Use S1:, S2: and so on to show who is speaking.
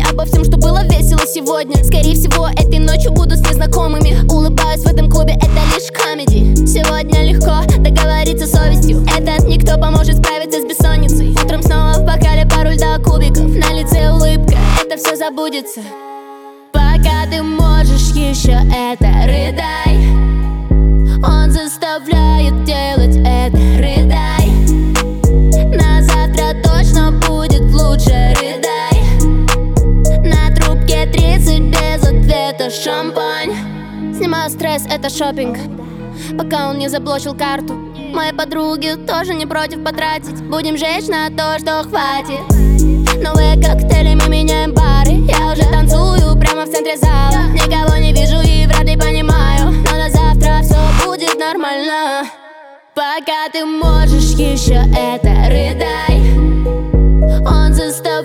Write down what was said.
S1: обо всем, что было весело сегодня. Скорее всего, этой ночью буду с незнакомыми. Улыбаюсь в этом клубе, это лишь комедий. Сегодня легко договориться с совестью. Этот никто поможет справиться с бессонницей. Утром снова в бокале пару льда кубиков. На лице улыбка, это все забудется. Пока ты можешь еще это, рыдай. Он заставляет делать это, рыдай. На завтра точно будет лучше, рыдай. На трубке 30 без ответа, шампань. Снимаю стресс, это шопинг, пока он не заблочил карту. Мои подруги тоже не против потратить. Будем жечь на то, что хватит. Новые коктейли, мы меняем бары. Я уже танцую прямо в центре зала. Никого не вижу и вряд ли понимаю, но на завтра все будет нормально. Пока ты можешь еще это, рыдай. Он заставляет